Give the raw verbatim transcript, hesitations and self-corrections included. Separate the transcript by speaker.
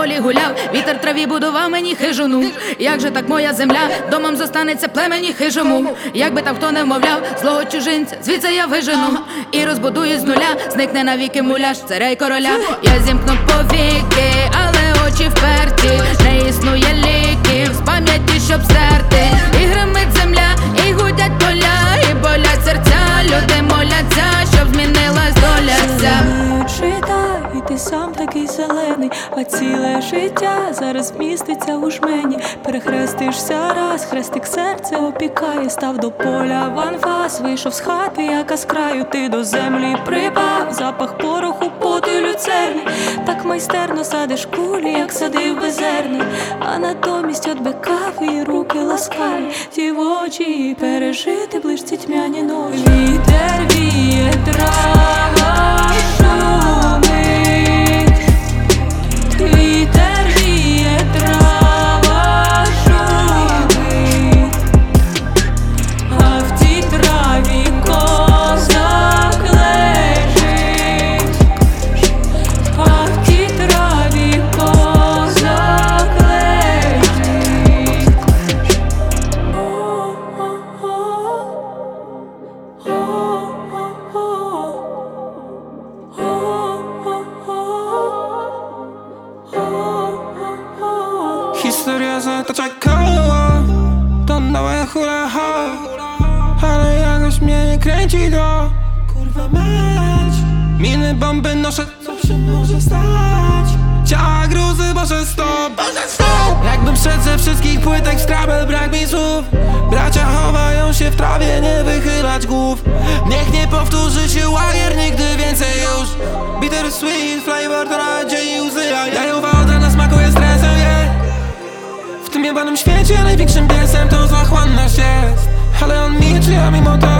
Speaker 1: полі гуляв, вітер траві будував мені хижину. Як же так моя земля домом зостанеться племені хижому? Якби там хто не вмовляв злого чужинця, звідси я вижену і розбудую з нуля, зникне навіки муляж царя й короля. Я зімкну повіки, але очі вперті, не існує ліків з пам'яті, щоб стерти. І гримить земля, і гудять поля, і болять серця, люди моляться, щоб змінилась доля ця.
Speaker 2: Читай, ти сам такий зелений, а ціле життя зараз міститься у жмені. Перехрестишся раз, хрестик серце опікає, став до поля в анфас, вийшов з хати, яка з краю, ти до землі припав, запах пороху, поту й люцерни. Так майстерно садиш кулі, як садив безерни, а натомість от бекави і руки ласкаві, ті в очі пережити ближці тьмяні ночі. Вітер віє, трава шумить, вітер віє, трава шумить, а в тій траві козак лежить, а в тій траві козак лежить.
Speaker 3: Historia zatacza koło, to nowe hula ho, ale jakoś mnie nie kręci to, kurwa mać. Miny bomby noszę, co się może stać? Ciała gruzy, Boże stop, Boże stop. Jakbym szedł ze wszystkich płytek w skrabel, brak mi słów. Bracia chowają się w trawie, nie wychylać głów. Niech nie powtórzy się łagier nigdy więcej już. Bitter sweet flavor to nadziei łzy, a jajowa od rana smakuje stresem, yeah. W tym jebanym świecie największym piesem to zachłanność jest, ale on milczy, a mimo to